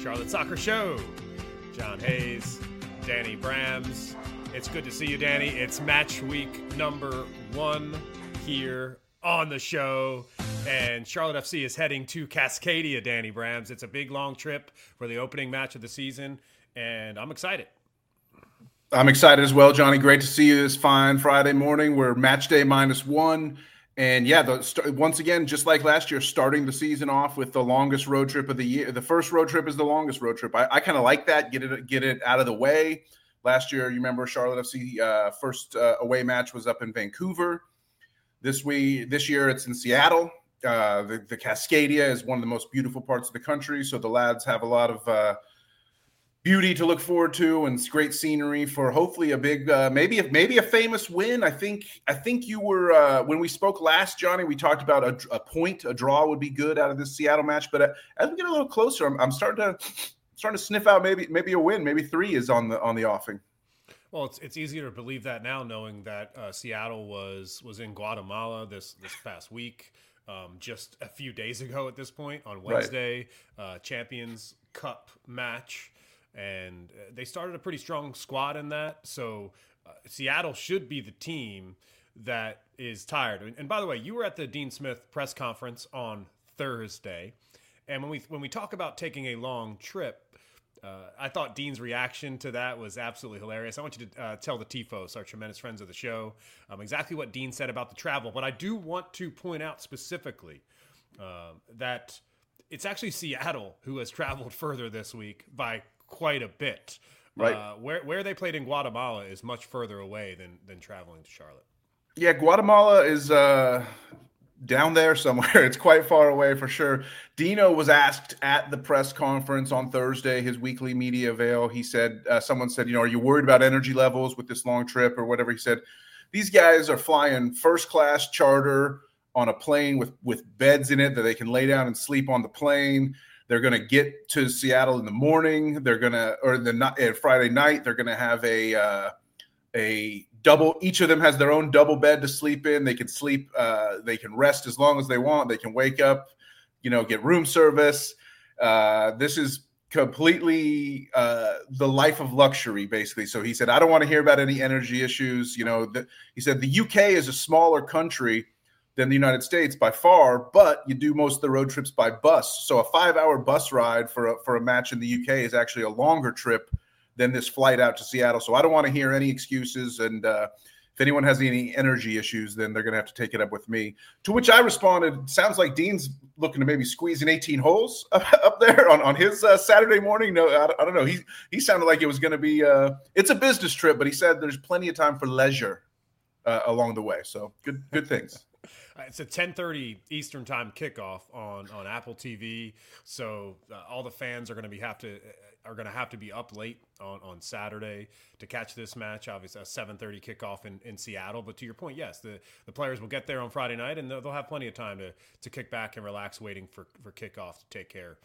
Charlotte Soccer Show. John Hayes, Danny Brams. It's good to see you, Danny. It's match week number 1 here on the show. And Charlotte FC is heading to Cascadia, Danny Brams. It's a big, long trip for the opening match of the season, and I'm excited. I'm excited as well, Johnny. Great to see you this fine Friday morning. We're match day -1. And yeah, once again, just like last year, starting the season off with the longest road trip of the year. The first road trip is the longest road trip. I kind of like that. Get it out of the way. Last year, you remember Charlotte FC first away match was up in Vancouver. This year, it's in Seattle. The Cascadia is one of the most beautiful parts of the country, so the lads have a lot of beauty to look forward to, and it's great scenery for hopefully a big, maybe a famous win. I think you were when we spoke last, Johnny. We talked about a draw would be good out of this Seattle match. But as we get a little closer, I'm starting to sniff out maybe a win. Maybe 3 is on the offing. Well, it's easier to believe that now, knowing that Seattle was in Guatemala this past week, just a few days ago at this point on Wednesday, right. Champions Cup match. And they started a pretty strong squad in that. So Seattle should be the team that is tired. And by the way, you were at the Dean Smith press conference on Thursday. And when we talk about taking a long trip, I thought Dean's reaction to that was absolutely hilarious. I want you to tell the Tifos, our tremendous friends of the show, exactly what Dean said about the travel. But I do want to point out specifically that it's actually Seattle who has traveled further this week by quite a bit. Right. Where they played in Guatemala is much further away than traveling to Charlotte. Yeah, Guatemala is down there somewhere. It's quite far away for sure. Dino was asked at the press conference on Thursday, his weekly media avail. He said, someone said, are you worried about energy levels with this long trip or whatever? He said, these guys are flying first class charter on a plane with beds in it that they can lay down and sleep on the plane. They're going to get to Seattle in the morning. They're going to, Friday night, they're going to have a double. Each of them has their own double bed to sleep in. They can sleep. They can rest as long as they want. They can wake up, get room service. This is completely the life of luxury, basically. So he said, I don't want to hear about any energy issues. He said the UK is a smaller country than the United States by far, but you do most of the road trips by bus. So a 5-hour bus ride for a match in the UK is actually a longer trip than this flight out to Seattle. So I don't want to hear any excuses. And if anyone has any energy issues, then they're going to have to take it up with me. To which I responded, sounds like Dean's looking to maybe squeeze in 18 holes up there on his Saturday morning. No, I don't know. He sounded like it was going to be it's a business trip, but he said there's plenty of time for leisure along the way. So good things. It's a 10:30 Eastern time kickoff on Apple TV, so all the fans are going to have to be up late on Saturday to catch this match. Obviously, a 7:30 kickoff in Seattle. But to your point, yes, the players will get there on Friday night, and they'll have plenty of time to kick back and relax, waiting for kickoff to take care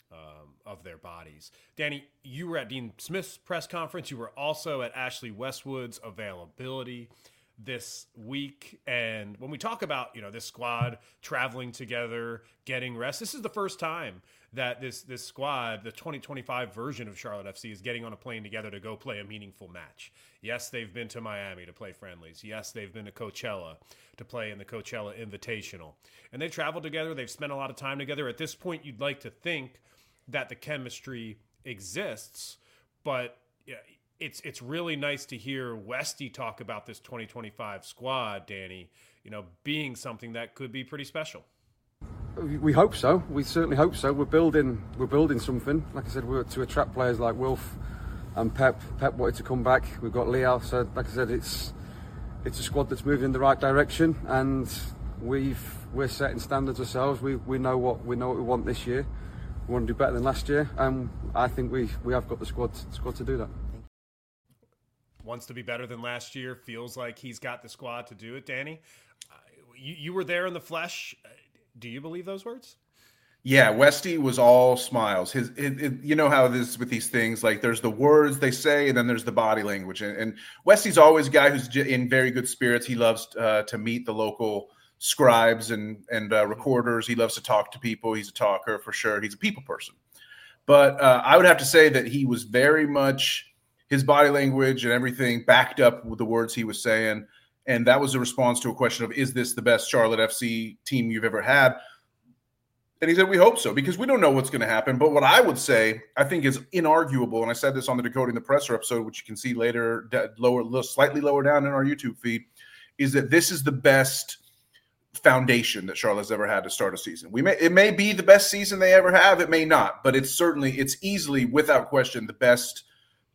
of their bodies. Danny, you were at Dean Smith's press conference. You were also at Ashley Westwood's availability this week. And when we talk about, this squad traveling together, getting rest, this is the first time that this squad, the 2025 version of Charlotte FC, is getting on a plane together to go play a meaningful match. Yes, they've been to Miami to play friendlies. Yes, they've been to Coachella to play in the Coachella Invitational. And they've traveled together. They've spent a lot of time together. At this point, you'd like to think that the chemistry exists, but it's really nice to hear Westy talk about this 2025 squad, Danny, being something that could be pretty special. We hope so. We certainly hope so. We're building something. Like I said, we're to attract players like Wilf and Pep. Pep wanted to come back. We've got Leo. So, like I said, it's a squad that's moving in the right direction, and we're setting standards ourselves. We know what we want this year. We want to do better than last year, and I think we have got the squad to do that. Wants to be better than last year, feels like he's got the squad to do it. Danny, you were there in the flesh. Do you believe those words? Yeah, Westy was all smiles. You know how it is with these things. Like, there's the words they say, and then there's the body language. And Westy's always a guy who's in very good spirits. He loves to meet the local scribes and recorders. He loves to talk to people. He's a talker for sure. He's a people person. But I would have to say that he was very much his body language and everything backed up with the words he was saying. And that was a response to a question of, is this the best Charlotte FC team you've ever had? And he said, we hope so, because we don't know what's going to happen. But what I would say, I think is inarguable, and I said this on the Decoding the Presser episode, which you can see later, slightly lower down in our YouTube feed, is that this is the best foundation that Charlotte's ever had to start a season. It may be the best season they ever have, it may not, but it's easily, without question, the best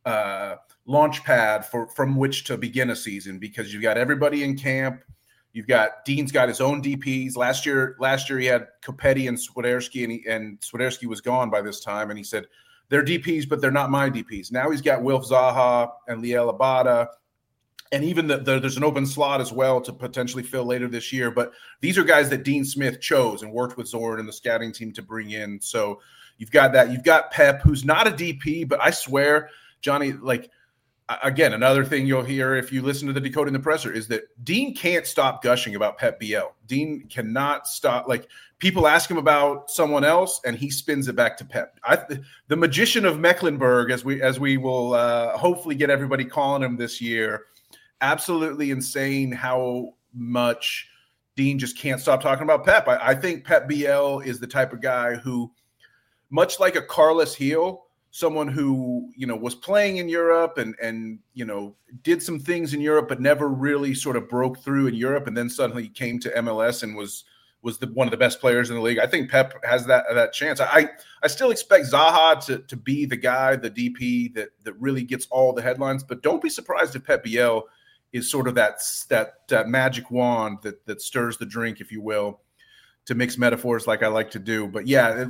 launch pad from which to begin a season, because you've got everybody in camp. You've got Dean's got his own DPs. Last year he had Kopetti and Swiderski, and Swiderski was gone by this time. And he said, they're DPs, but they're not my DPs. Now he's got Wilf Zaha and Liel Abada. And even there's an open slot as well to potentially fill later this year. But these are guys that Dean Smith chose and worked with Zorn and the scouting team to bring in. So you've got that. You've got Pep, who's not a DP, but I swear, Johnny, again, another thing you'll hear if you listen to the Decoding the Presser is that Dean can't stop gushing about Pep Biel. Dean cannot stop. People ask him about someone else, and he spins it back to Pep. The magician of Mecklenburg, as we will hopefully get everybody calling him this year. Absolutely insane how much Dean just can't stop talking about Pep. I think Pep Biel is the type of guy who, much like a Carlos Heel, someone who, was playing in Europe and did some things in Europe, but never really sort of broke through in Europe, and then suddenly came to MLS and was one of the best players in the league. I think Pep has that chance. I still expect Zaha to be the guy, the DP that really gets all the headlines, but don't be surprised if Pep Biel is sort of that magic wand that stirs the drink, if you will, to mix metaphors like I like to do. But yeah,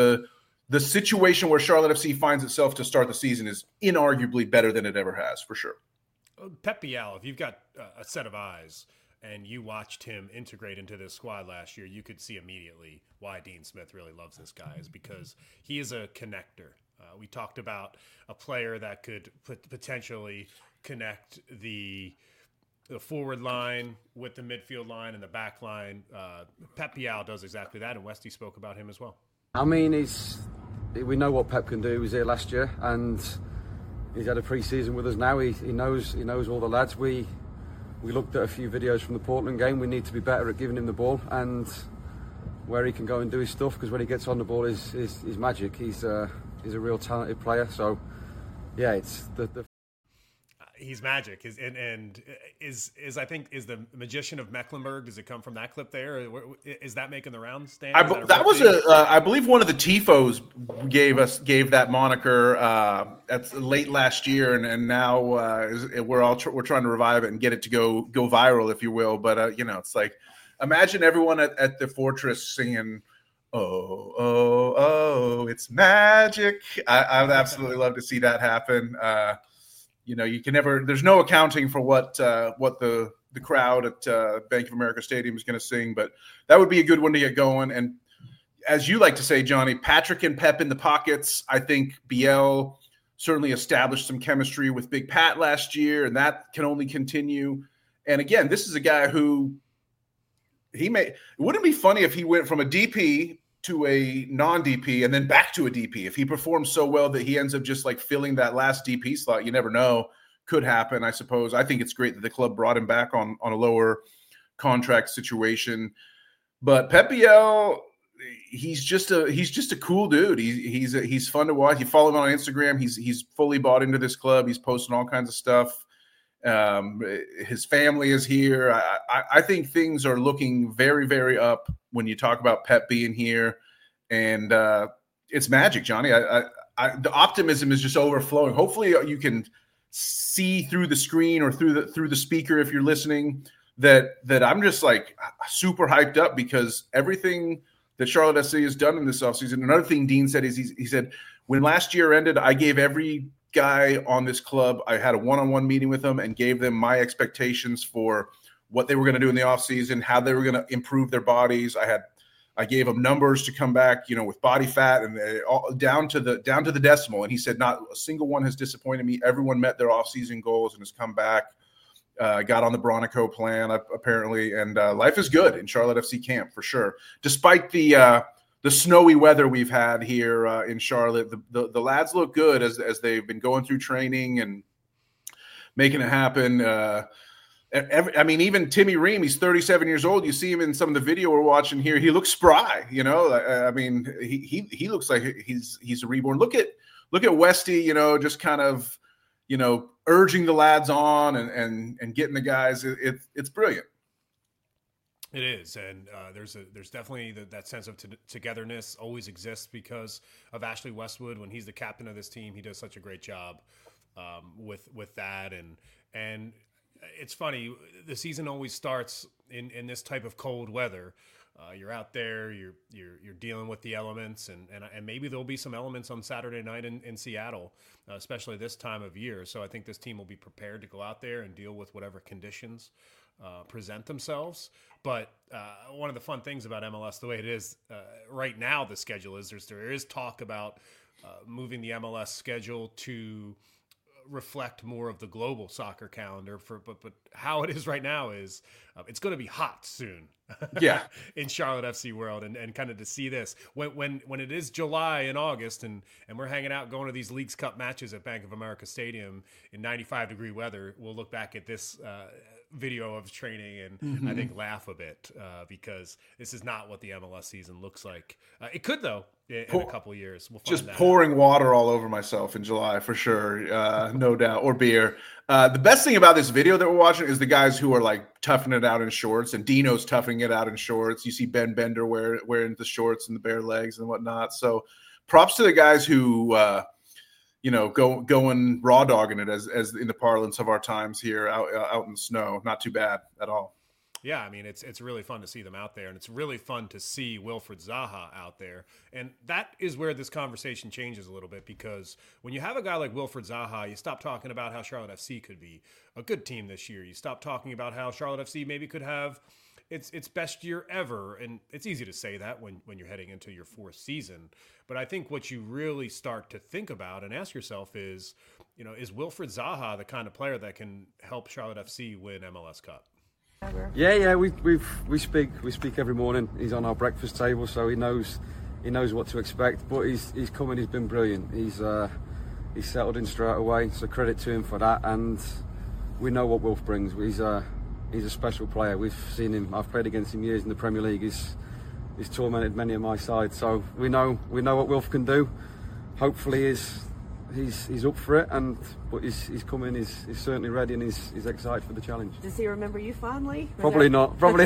the situation where Charlotte FC finds itself to start the season is inarguably better than it ever has, for sure. Pep Biel, if you've got a set of eyes and you watched him integrate into this squad last year, you could see immediately why Dean Smith really loves this guy, is because he is a connector. We talked about a player that could potentially connect the forward line with the midfield line and the back line. Pep Biel does exactly that, and Westy spoke about him as well. I mean, we know what Pep can do. He was here last year, and he's had a pre-season with us now. He knows all the lads. We looked at a few videos from the Portland game. We need to be better at giving him the ball and where he can go and do his stuff, because when he gets on the ball, is magic. He's a real talented player. So yeah, it's the He's magic. Is I think is the magician of Mecklenburg. Does it come from that clip there? Is that making the rounds? Stan? I believe one of the Tifos gave that moniker at late last year, and now we're trying to revive it and get it to go viral, if you will. But it's like, imagine everyone at the Fortress singing, "Oh, oh, oh, it's magic." I'd absolutely love to see that happen. You can never. There's no accounting for what the crowd at Bank of America Stadium is going to sing, but that would be a good one to get going. And as you like to say, Johnny, Patrick and Pep in the pockets. I think Biel certainly established some chemistry with Big Pat last year, and that can only continue. And again, this is a guy who it wouldn't be funny if he went from a DP to a non-DP and then back to a DP. If he performs so well that he ends up just filling that last DP slot, you never know. Could happen, I suppose. I think it's great that the club brought him back on a lower contract situation. But Pep Biel, he's just a cool dude. He's fun to watch. You follow him on Instagram. He's fully bought into this club. He's posting all kinds of stuff. His family is here. I think things are looking very, very up when you talk about Pep being here, and it's magic, Johnny. The optimism is just overflowing. Hopefully, you can see through the screen or through the speaker if you're listening that I'm just super hyped up, because everything that Charlotte SC has done in this offseason. Another thing Dean said is he said, when last year ended, I gave every guy on this club, I had a one-on-one meeting with them and gave them my expectations for what they were going to do in the offseason, how they were going to improve their bodies. I gave them numbers to come back, with body fat and all, down to the decimal. And he said, not a single one has disappointed me. Everyone met their offseason goals and has come back, got on the Bronico plan apparently. And life is good in Charlotte FC camp for sure. Despite the the snowy weather we've had here in Charlotte. The lads look good as they've been going through training and making it happen. Even Timmy Ream, he's 37 years old. You see him in some of the video we're watching here. He looks spry, he looks like he's a reborn. Look at Westy, just kind of, urging the lads on and getting the guys. It's brilliant. It is, and there's definitely that sense of togetherness always exists because of Ashley Westwood. When he's the captain of this team, he does such a great job with that, and it's funny. The season always starts in this type of cold weather. You're out there, you're dealing with the elements, and maybe there'll be some elements on Saturday night in Seattle, especially this time of year. So I think this team will be prepared to go out there and deal with whatever conditions present themselves. But one of the fun things about MLS, the way it is right now, the schedule is there is talk about moving the MLS schedule to reflect more of the global soccer calendar. But how it is right now is it's going to be hot soon. Yeah, in Charlotte FC world, and kind of to see this when it is July and August and we're hanging out going to these Leagues Cup matches at Bank of America Stadium in 95-degree weather, we'll look back at this video of training and I think laugh a bit because this is not what the MLS season looks like. It could though in a couple of years. We'll find just pouring water all over myself in July for sure, no doubt, or beer. The best thing about this video that we're watching is the guys who are like toughing it out in shorts, and Dino's toughing it out in shorts. You see Ben Bender wearing the shorts and the bare legs and whatnot. So props to the guys who going raw dogging it as in the parlance of our times here out in the snow. Not too bad at all. Yeah, I mean, it's really fun to see them out there, and it's really fun to see Wilfried Zaha out there. And that is where this conversation changes a little bit, because when you have a guy like Wilfried Zaha, you stop talking about how Charlotte FC could be a good team this year. You stop talking about how Charlotte FC maybe could have its best year ever. And it's easy to say that when you're heading into your fourth season. But I think what you really start to think about and ask yourself is, is Wilfried Zaha the kind of player that can help Charlotte FC win MLS Cup? Yeah, we speak every morning. He's on our breakfast table, so he knows what to expect. But he's come and he's been brilliant. He's settled in straight away, so credit to him for that. And we know what Wilf brings. He's a special player. We've seen him. I've played against him years in the Premier League. He's tormented many of my sides, so we know what Wilf can do. Hopefully he's up for it, but he's coming. He's certainly ready, and he's excited for the challenge. Does he remember you fondly? Probably not. Probably.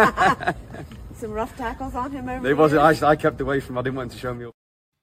Some rough tackles on him over there wasn't. I kept away from him. I didn't want him to show me up.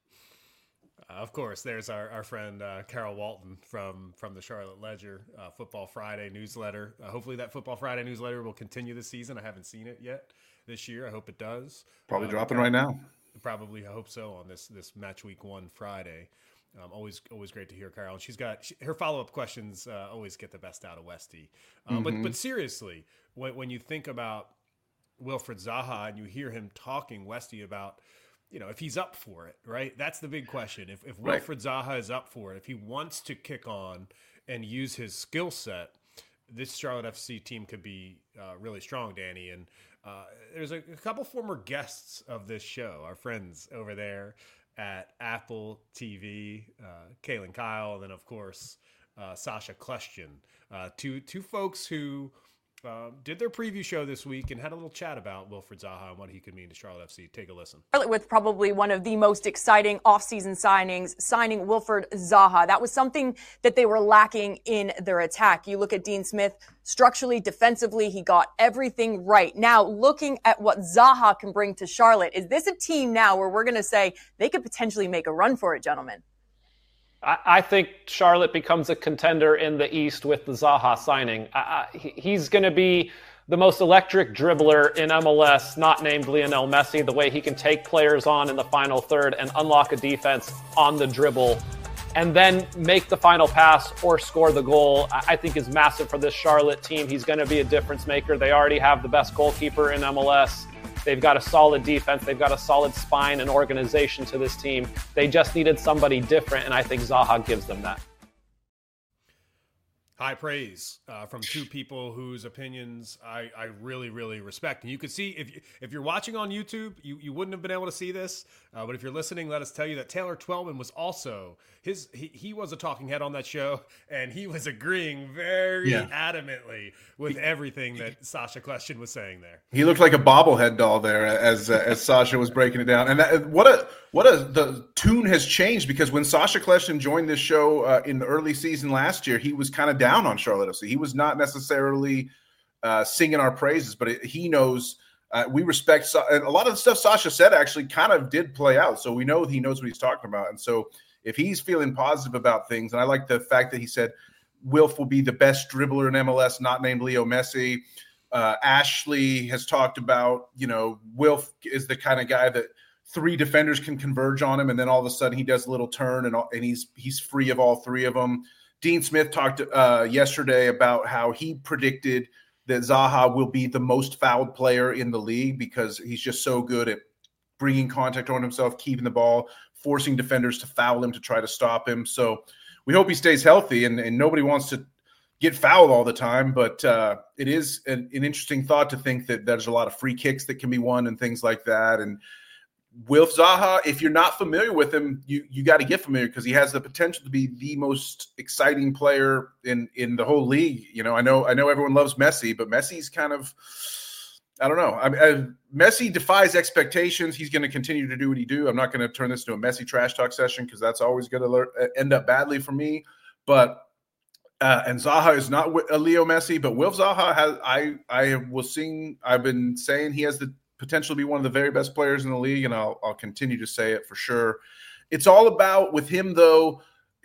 Of course, there's our friend Carol Walton from the Charlotte Ledger Football Friday newsletter. Hopefully that Football Friday newsletter will continue this season. I haven't seen it yet this year. I hope it does. Probably dropping right now. Probably, I hope so, on this match week 1 Friday. Always great to hear Carol. She's got her follow-up questions. Always get the best out of Westy. But seriously, when you think about Wilfried Zaha and you hear him talking Westy about, if he's up for it, right? That's the big question. If Wilfried Zaha is up for it, if he wants to kick on and use his skill set, this Charlotte FC team could be really strong, Danny. And there's a couple former guests of this show, our friends over there at Apple TV, Kaylin Kyle, and then of course Sasha Kleshkin, two folks who did their preview show this week and had a little chat about Wilfried Zaha and what he could mean to Charlotte FC. Take a listen. With probably one of the most exciting offseason signings, signing Wilfried Zaha. That was something that they were lacking in their attack. You look at Dean Smith, structurally, defensively, he got everything right. Now, looking at what Zaha can bring to Charlotte, is this a team now where we're going to say they could potentially make a run for it, gentlemen? I think Charlotte becomes a contender in the East with the Zaha signing. He's going to be the most electric dribbler in MLS, not named Lionel Messi, the way he can take players on in the final third and unlock a defense on the dribble and then make the final pass or score the goal, I think is massive for this Charlotte team. He's going to be a difference maker. They already have the best goalkeeper in MLS. They've got a solid defense. They've got a solid spine and organization to this team. They just needed somebody different, and I think Zaha gives them that. High praise from two people whose opinions I really, really respect. And you could see, if you're watching on YouTube, you wouldn't have been able to see this. But if you're listening, let us tell you that Taylor Twellman was also, he was a talking head on that show, and he was agreeing very adamantly with everything that Sasha Question was saying there. He looked like a bobblehead doll there as Sasha was breaking it down. And the tune has changed, because when Sasha Question joined this show in the early season last year, he was kind of down on Charlotte FC. He was not necessarily singing our praises, but he knows we respect and a lot of the stuff Sasha said actually kind of did play out. So we know he knows what he's talking about. And so if he's feeling positive about things, and I like the fact that he said Wilf will be the best dribbler in MLS, not named Leo Messi. Ashley has talked about, Wilf is the kind of guy that 3 defenders can converge on him, and then all of a sudden he does a little turn, and he's free of all 3 of them. Dean Smith talked yesterday about how he predicted that Zaha will be the most fouled player in the league, because he's just so good at bringing contact on himself, keeping the ball, forcing defenders to foul him to try to stop him. So we hope he stays healthy, and nobody wants to get fouled all the time, but it is an interesting thought to think that there's a lot of free kicks that can be won and things like that. And Wilf Zaha, if you're not familiar with him, you got to get familiar, because he has the potential to be the most exciting player in the whole league. I know everyone loves Messi, but Messi's kind of, I don't know. Messi defies expectations. He's going to continue to do what he do. I'm not going to turn this into a Messi trash talk session, because that's always going to end up badly for me. But and Zaha is not a Leo Messi, but Wilf Zaha has. I've been saying he has the potential to be one of the very best players in the league, and I'll continue to say it for sure. It's all about, with him though,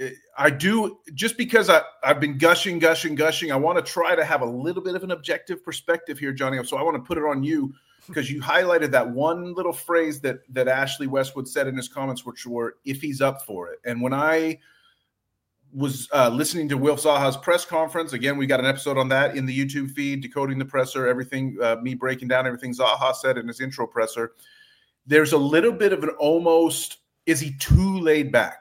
just because I've been gushing, I want to try to have a little bit of an objective perspective here, Johnny. So I want to put it on you, because you highlighted that one little phrase that Ashley Westwood said in his comments, which were, if he's up for it. And when I was listening to Wilf Zaha's press conference, again, we got an episode on that in the YouTube feed, Decoding the Presser, everything, me breaking down everything Zaha said in his intro presser. There's a little bit of an almost, is he too laid back?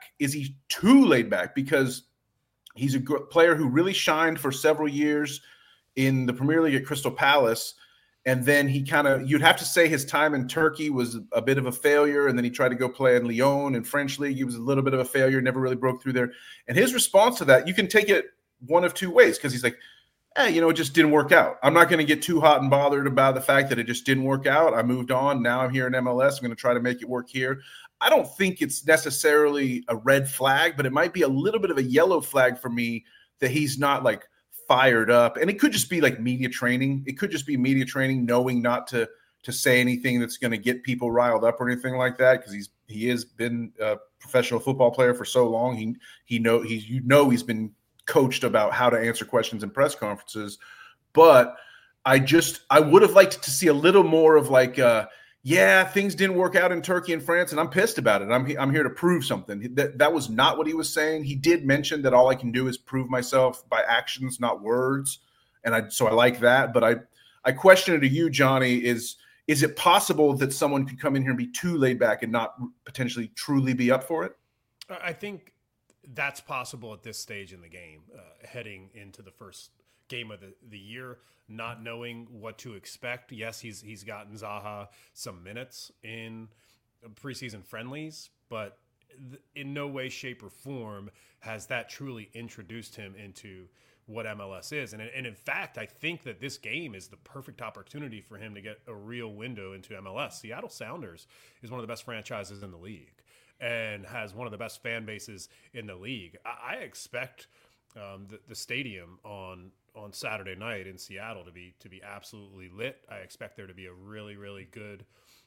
Because he's a player who really shined for several years in the Premier League at Crystal Palace. And then he you'd have to say his time in Turkey was a bit of a failure. And then he tried to go play in Lyon in French league. He was a little bit of a failure, never really broke through there. And his response to that, you can take it one of 2 ways, because he's like, it just didn't work out. I'm not going to get too hot and bothered about the fact that it just didn't work out. I moved on. Now I'm here in MLS. I'm going to try to make it work here. I don't think it's necessarily a red flag, but it might be a little bit of a yellow flag for me that he's not like fired up. And it could just be like media training. It could just be media training, knowing not to say anything that's going to get people riled up or anything like that, because he has been a professional football player for so long. He's been coached about how to answer questions in press conferences. But I would have liked to see a little more of like, things didn't work out in Turkey and France, and I'm pissed about it. I'm here to prove something. That was not what he was saying. He did mention that all I can do is prove myself by actions, not words. And so I like that. But I question it to you, Johnny, is it possible that someone could come in here and be too laid back and not potentially truly be up for it? I think that's possible at this stage in the game, heading into the first game of the year, not knowing what to expect. Yes, he's gotten Zaha some minutes in preseason friendlies, but in no way, shape, or form has that truly introduced him into what MLS is. And in fact, I think that this game is the perfect opportunity for him to get a real window into MLS. Seattle Sounders is one of the best franchises in the league and has one of the best fan bases in the league. I expect the stadium on Saturday night in Seattle to be absolutely lit. I expect there to be a really, really good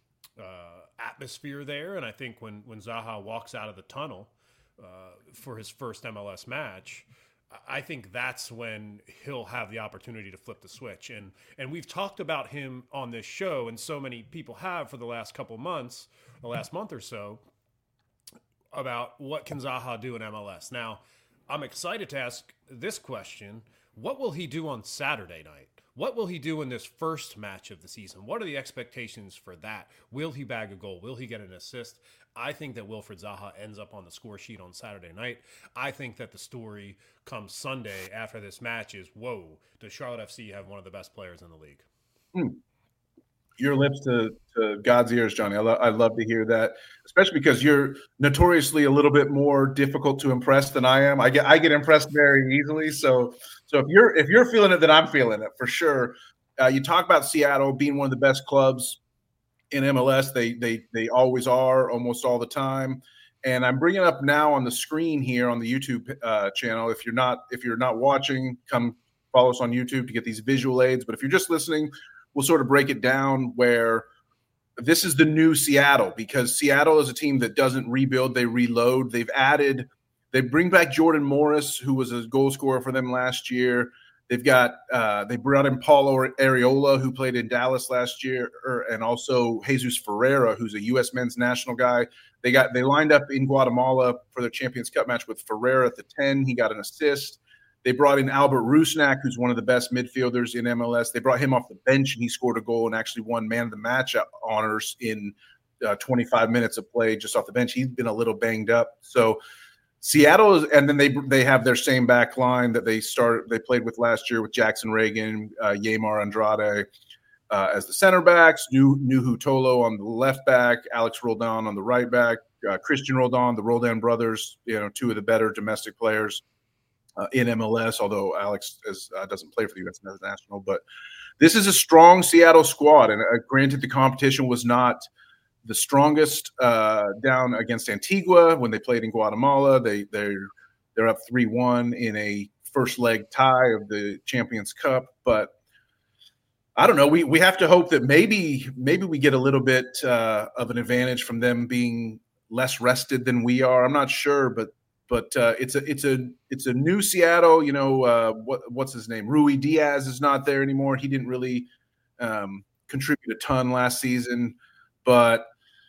atmosphere there. And I think when Zaha walks out of the tunnel for his first MLS match, I think that's when he'll have the opportunity to flip the switch. And we've talked about him on this show, and so many people have for the last couple months, the last month or so, about what can Zaha do in MLS. Now, I'm excited to ask this question. What will he do on Saturday night? What will he do in this first match of the season? What are the expectations for that? Will he bag a goal? Will he get an assist? I think that Wilfried Zaha ends up on the score sheet on Saturday night. I think that the story comes Sunday after this match is, whoa, does Charlotte FC have one of the best players in the league? Your lips to God's ears, Johnny. I love to hear that, especially because you're notoriously a little bit more difficult to impress than I am. I get impressed very easily. So if you're feeling it, then I'm feeling it for sure. You talk about Seattle being one of the best clubs in MLS. They always are, almost all the time. And I'm bringing up now on the screen here on the YouTube channel. If you're not watching, come follow us on YouTube to get these visual aids. But if you're just listening, we'll sort of break it down where this is the new Seattle, because Seattle is a team that doesn't rebuild, they reload. They bring back Jordan Morris, who was a goal scorer for them last year. They brought in Paulo Areola, who played in Dallas last year, and also Jesus Ferreira, who's a U.S. men's national guy. They lined up in Guatemala for their Champions Cup match with Ferreira at the 10. He got an assist. They brought in Albert Rusnak, who's one of the best midfielders in MLS. They brought him off the bench, and he scored a goal and actually won man of the match honors in 25 minutes of play just off the bench. He's been a little banged up. So Seattle and then they have their same back line that they played with last year with Jackson Reagan, Yeimar Andrade as the center backs, Nuhu Tolo on the left back, Alex Roldan on the right back, Christian Roldan, the Roldan brothers, two of the better domestic players in MLS, although Alex doesn't play for the U.S. national. But this is a strong Seattle squad, and granted the competition was not the strongest down against Antigua when they played in Guatemala. They're up 3-1 in a first leg tie of the Champions Cup, but I don't know. We have to hope that maybe we get a little bit of an advantage from them being less rested than we are. I'm not sure, but it's a new Seattle. What's his name? Rui Diaz is not there anymore. He didn't really contribute a ton last season, but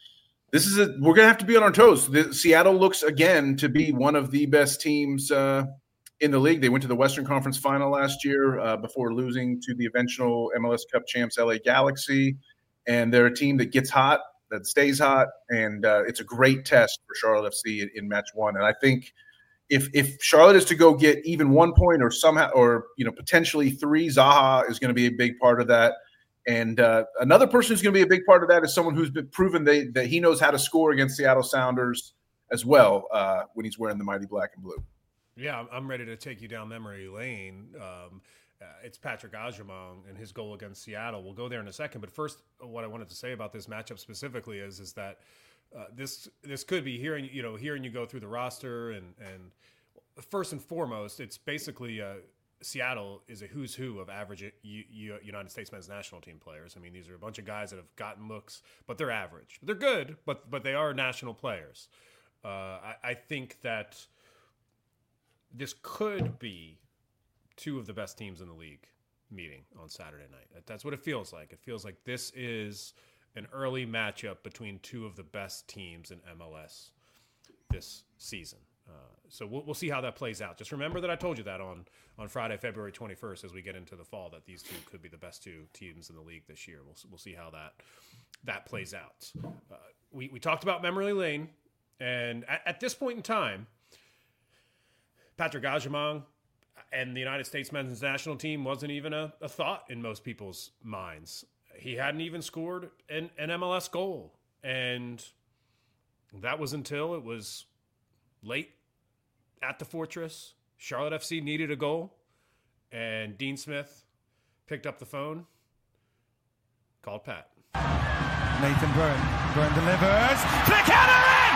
we're gonna have to be on our toes. Seattle looks again to be one of the best teams in the league. They went to the Western Conference Final last year before losing to the eventual MLS Cup champs LA Galaxy, and they're a team that gets hot, that stays hot, and it's a great test for Charlotte FC in match one. And I think if Charlotte is to go get even 1 point or potentially 3, Zaha is going to be a big part of that. And another person who's going to be a big part of that is someone who's been proven that he knows how to score against Seattle Sounders as well when he's wearing the mighty black and blue. Yeah, I'm ready to take you down memory lane. It's Patrick Agyemang and his goal against Seattle. We'll go there in a second. But first, what I wanted to say about this matchup specifically is that this could be hearing you go through the roster and first and foremost, it's basically Seattle is a who's who of average United States men's national team players. I mean, these are a bunch of guys that have gotten looks, but they're average. They're good, but they are national players. I think that this could be 2 of the best teams in the league meeting on Saturday night. That's what it feels like. It feels like this is an early matchup between 2 of the best teams in MLS this season. So we'll see how that plays out. Just remember that I told you that on Friday, February 21st, as we get into the fall, that these 2 could be the best 2 teams in the league this year. We'll see how that plays out. We talked about memory lane, and at this point in time, Patrick Agyemang and the United States men's national team wasn't even a thought in most people's minds. He hadn't even scored an MLS goal, and that was until it was late at the Fortress. Charlotte FC needed a goal, and Dean Smith picked up the phone, called Pat. Nathan Byrne delivers. Flick header in!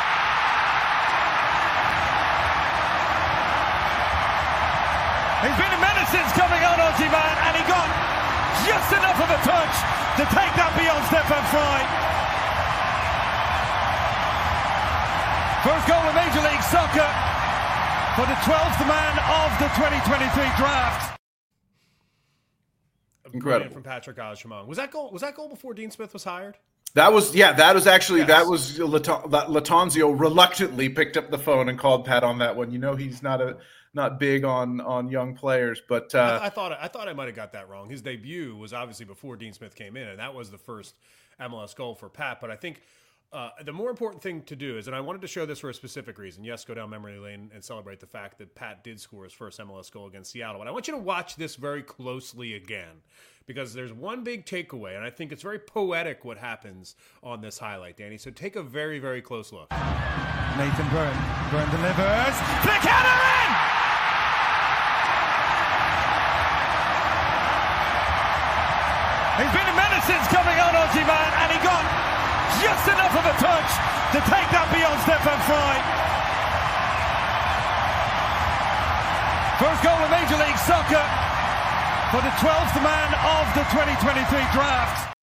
He's been a menacing coming on, Agyemang, and he got just enough of a touch to take that beyond Stefan Frei. First goal in Major League Soccer for the 12th man of the 2023 draft. Incredible from Patrick Agyemang. Was that goal before Dean Smith was hired? That was actually Yes. that was Latanzio reluctantly picked up the phone and called Pat on that one. You know, he's not big on young players, but I thought I might have got that wrong. His debut was obviously before Dean Smith came in, and that was the first MLS goal for Pat. But I think the more important thing to do is, and I wanted to show this for a specific reason. Yes, go down memory lane and celebrate the fact that Pat did score his first MLS goal against Seattle. But I want you to watch this very closely again, because there's one big takeaway, and I think it's very poetic what happens on this highlight, Danny. So take a very, very close look. Nathan Byrne. Byrne delivers. Flick header in! He's been in medicines coming on Ozyman, and he got just enough of a touch to take that beyond Stefan Fry. First goal in Major League Soccer for the 12th man of the 2023 draft.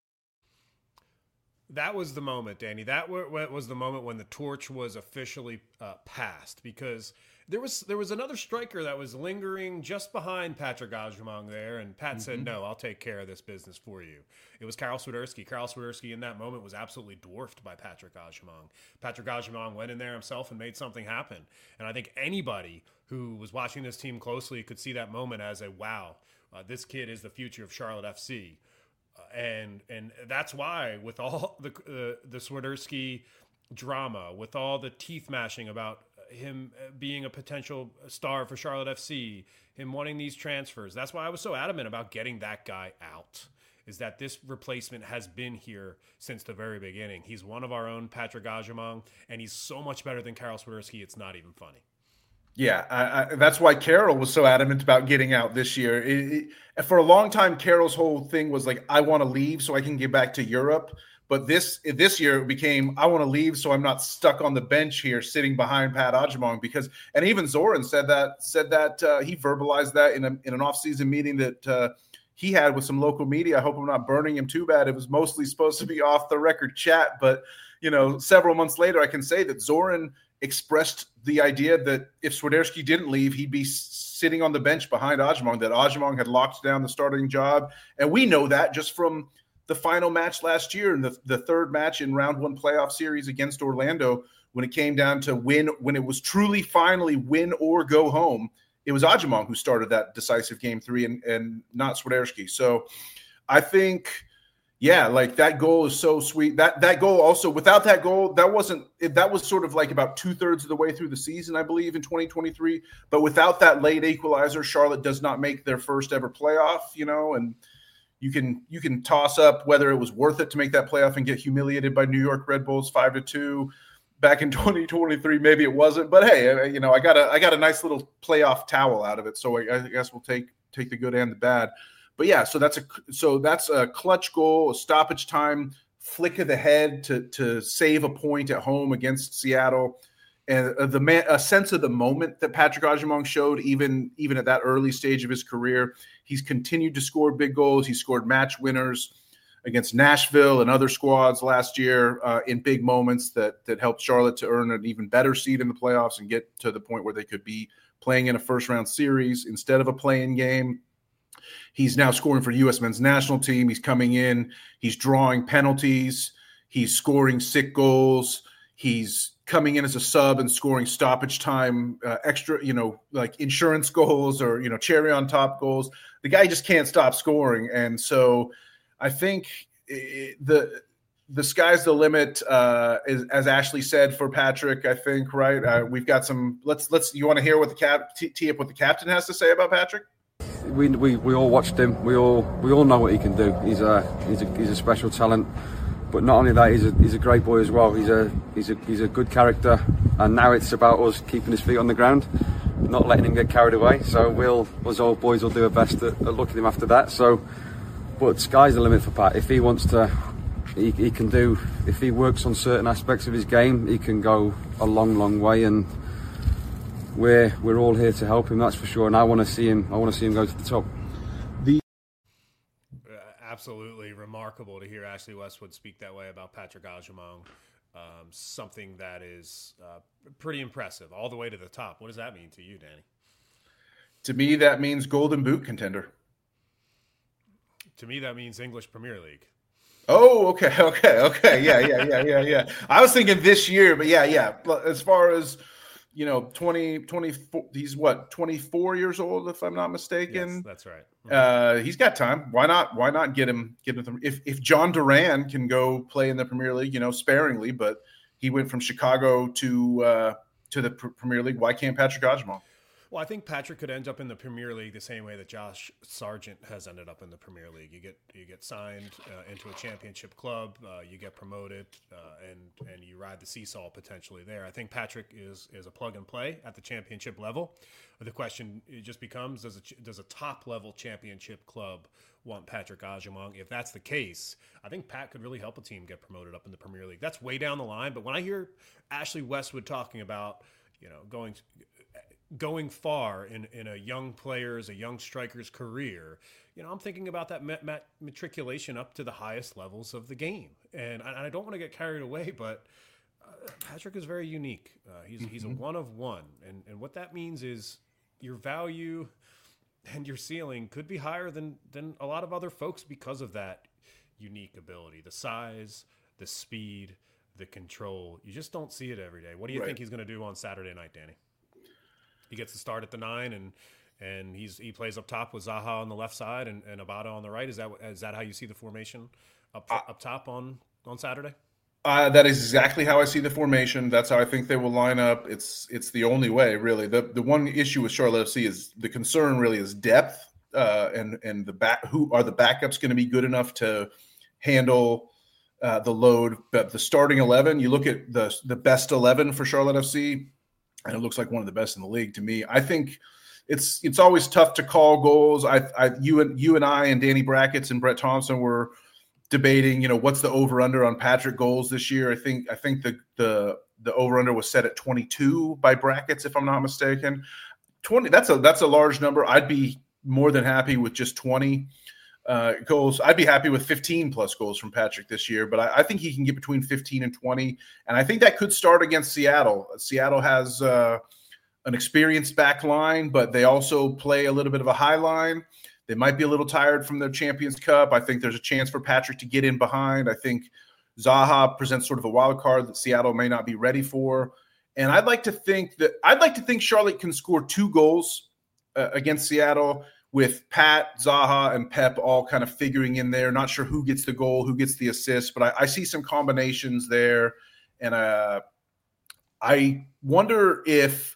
That was the moment, Danny. That was the moment when the torch was officially passed, because there was another striker that was lingering just behind Patrick Agyemang there, and Pat said, "No, I'll take care of this business for you." It was Karol Swiderski. Karol Swiderski in that moment was absolutely dwarfed by Patrick Agyemang. Patrick Agyemang went in there himself and made something happen. And I think anybody who was watching this team closely could see that moment as a wow. This kid is the future of Charlotte FC. And that's why, with all the Swiderski drama, with all the teeth mashing about him being a potential star for Charlotte FC, him wanting these transfers, that's why I was so adamant about getting that guy out, is that this replacement has been here since the very beginning. He's one of our own, Patrick Agyemang, and he's so much better than Karol Swiderski, it's not even funny. Yeah, that's why Karol was so adamant about getting out this year. For a long time, Karol's whole thing was like, I want to leave so I can get back to Europe. But this year it became, I want to leave so I'm not stuck on the bench here sitting behind Pat Agyemang, because, and even Zoran said that he verbalized that in an offseason meeting that he had with some local media. I hope I'm not burning him too bad. It was mostly supposed to be off the record chat, but several months later, I can say that Zoran expressed the idea that if Swiderski didn't leave, he'd be sitting on the bench behind Agyemang, that Agyemang had locked down the starting job. And we know that just from the final match last year and the third match in round one playoff series against Orlando, when it came down to when it was truly finally win or go home, it was Agyemang who started that decisive game 3 and not Swiderski. So I think, yeah, like that goal is so sweet. That goal also, without that goal, that was sort of like about 2/3 of the way through the season, I believe, in 2023. But without that late equalizer, Charlotte does not make their first ever playoff, and you can toss up whether it was worth it to make that playoff and get humiliated by New York Red Bulls 5-2 back in 2023. Maybe it wasn't, but hey, I got a nice little playoff towel out of it. So I guess we'll take the good and the bad. But yeah, so that's a clutch goal, a stoppage time flick of the head to save a point at home against Seattle, and a sense of the moment that Patrick Agyemang showed even at that early stage of his career. He's continued to score big goals. He scored match winners against Nashville and other squads last year in big moments that helped Charlotte to earn an even better seed in the playoffs and get to the point where they could be playing in a first-round series instead of a play-in game. He's now scoring for U.S. men's national team. He's coming in. He's drawing penalties. He's scoring sick goals. He's coming in as a sub and scoring stoppage time, extra, like insurance goals or, cherry on top goals. The guy just can't stop scoring. And so I think the sky's the limit, as Ashley said, for Patrick, I think, right? We've got some, you want to hear what tee up what the captain has to say about Patrick? We all watched him. We all know what he can do. He's a special talent. But not only that, he's a great boy as well. He's a good character, and now it's about us keeping his feet on the ground, not letting him get carried away. So us old boys will do our best at looking at him after that. So, but sky's the limit for Pat. If he wants to, he can do. If he works on certain aspects of his game, he can go a long way. And we're all here to help him. That's for sure. And I want to see him go to the top. Absolutely remarkable to hear Ashley Westwood speak that way about Patrick Agyemang. Something that is pretty impressive, all the way to the top. What does that mean to you, Danny? To me, that means Golden Boot contender. To me, that means English Premier League. Oh, okay. Yeah. I was thinking this year, but yeah. As far as 24, he's what, 24 years old, if I'm not mistaken. Yes, that's right. He's got time. Why not get him? If John Duran can go play in the Premier League, sparingly, but he went from Chicago to the Premier League. Why can't Patrick Agyemang? Well, I think Patrick could end up in the Premier League the same way that Josh Sargent has ended up in the Premier League. You get signed into a championship club, you get promoted, and you ride the seesaw potentially there. I think Patrick is a plug and play at the championship level. The question just becomes: does a top level championship club want Patrick Agyemang? If that's the case, I think Pat could really help a team get promoted up in the Premier League. That's way down the line. But when I hear Ashley Westwood talking about going far in a young striker's career, I'm thinking about that matriculation up to the highest levels of the game. And I don't want to get carried away, but Patrick is very unique. He's a one of one. And what that means is your value and your ceiling could be higher than a lot of other folks because of that unique ability, the size, the speed, the control. You just don't see it every day. What do you think he's going to do on Saturday night, Danny? He gets to start at the 9, and he plays up top with Zaha on the left side and Abada on the right. Is that how you see the formation up top on Saturday? That is exactly how I see the formation. That's how I think they will line up. It's the only way, really. The one issue with Charlotte FC is the concern really is depth, and who are the backups going to be good enough to handle the load. But the starting 11, you look at the best 11 for Charlotte FC, and it looks like one of the best in the league to me. I think it's always tough to call goals. You and I and Danny Brackets and Brett Thompson were debating, what's the over/under on Patrick goals this year. I think the over/under was set at 22 by Brackets, if I'm not mistaken. 20. That's a large number. I'd be more than happy with just 20 goals. I'd be happy with 15 plus goals from Patrick this year, but I think he can get between 15 and 20. And I think that could start against Seattle. Seattle has an experienced back line, but they also play a little bit of a high line. They might be a little tired from their Champions Cup. I think there's a chance for Patrick to get in behind. I think Zaha presents sort of a wild card that Seattle may not be ready for. And I'd like to think Charlotte can score 2 goals against Seattle, with Pat, Zaha, and Pep all kind of figuring in there. Not sure who gets the goal, who gets the assist, but I see some combinations there. And I wonder if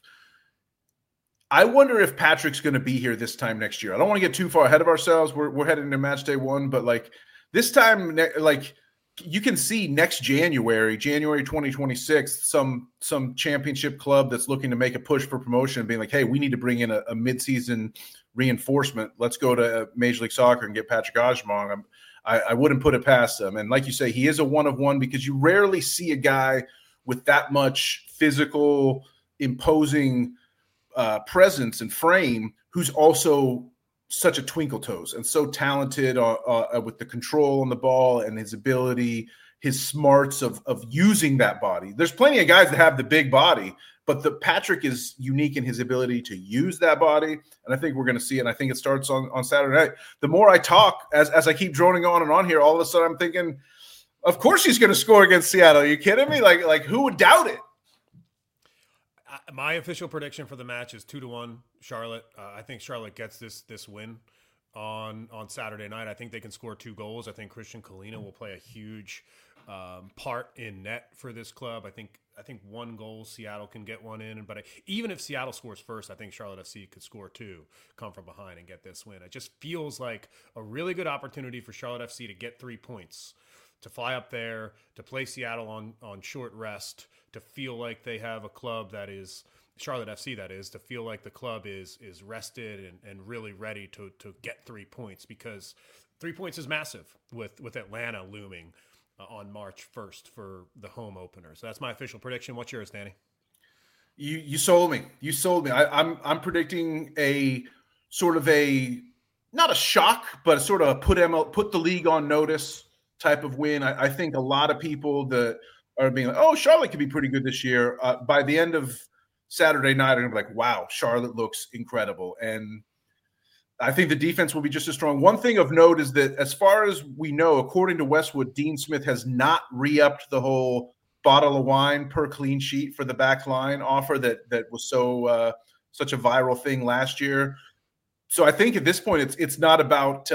Patrick's going to be here this time next year. I don't want to get too far ahead of ourselves. We're heading into match day 1, but this time, you can see next January 2026, some championship club that's looking to make a push for promotion and being like, hey, we need to bring in a midseason reinforcement. Let's go to Major League Soccer and get Patrick Agyemang. I wouldn't put it past them. And like you say, he is a one of one because you rarely see a guy with that much physical, imposing presence and frame who's also such a twinkle toes and so talented with the control on the ball and his ability, his smarts of using that body. There's plenty of guys that have the big body, but Patrick is unique in his ability to use that body. And I think we're going to see it. And I think it starts on Saturday night. The more I talk, as I keep droning on and on here, all of a sudden I'm thinking, of course he's going to score against Seattle. Are you kidding me? Like who would doubt it? My official prediction for the match is 2-1 Charlotte. I think Charlotte gets this win on Saturday night. I think they can score 2 goals. I think Christian Colina will play a huge part in net for this club. I think 1 goal Seattle can get 1 in, but even if Seattle scores first, I think Charlotte FC could score 2, come from behind and get this win. It just feels like a really good opportunity for Charlotte FC to get 3 points, to fly up there, to play Seattle on short rest, to feel like they have a club that is Charlotte FC, that is, to feel like the club is rested and really ready to get 3 points, because 3 points is massive with Atlanta looming on March 1st for the home opener. So that's my official prediction. What's yours, Danny? You sold me. You sold me. I'm predicting a sort of not a shock, but sort of put the league on notice type of win. I think a lot of people that are being like, oh, Charlotte could be pretty good this year. By the end of Saturday night, I'm going to be like, wow, Charlotte looks incredible. And I think the defense will be just as strong. One thing of note is that as far as we know, according to Westwood, Dean Smith has not re-upped the whole bottle of wine per clean sheet for the back line offer that was such a viral thing last year. So I think at this point, it's not about,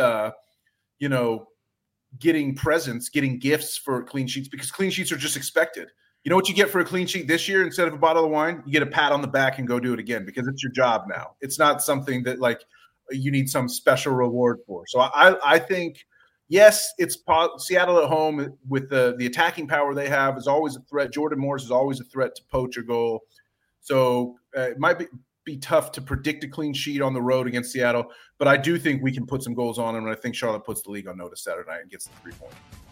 getting presents, getting gifts for clean sheets, because clean sheets are just expected. You know what you get for a clean sheet this year instead of a bottle of wine? You get a pat on the back and go do it again, because it's your job now. It's not something that like you need some special reward for. So I think, yes, it's Seattle at home with the attacking power they have is always a threat. Jordan Morris is always a threat to poach a goal. So it might be tough to predict a clean sheet on the road against Seattle, but I do think we can put some goals on them, and I think Charlotte puts the league on notice Saturday night and gets the 3 points.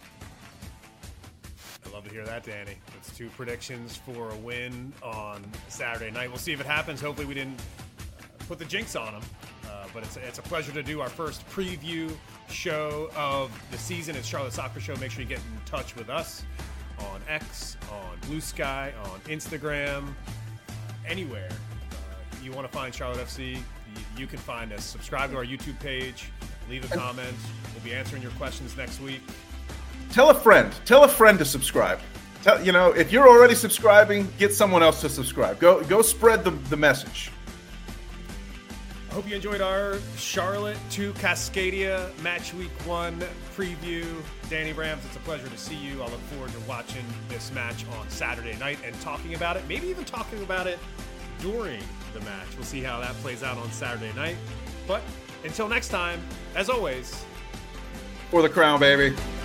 I love to hear that, Danny. That's 2 predictions for a win on Saturday night. We'll see if it happens. Hopefully we didn't put the jinx on them, but it's a pleasure to do our first preview show of the season. It's Charlotte Soccer Show. Make sure you get in touch with us on X, on Blue Sky, on Instagram, anywhere you want to find Charlotte FC. You can find us. Subscribe to our YouTube page. Leave a comment. We'll be answering your questions next week. Tell a friend to subscribe. If you're already subscribing, get someone else to subscribe. Go spread the message. I hope you enjoyed our Charlotte to Cascadia Match Week 1 preview. Danny Rams, it's a pleasure to see you. I look forward to watching this match on Saturday night and talking about it, maybe even talking about it during the match. We'll see how that plays out on Saturday night. But until next time, as always, for the crown, baby.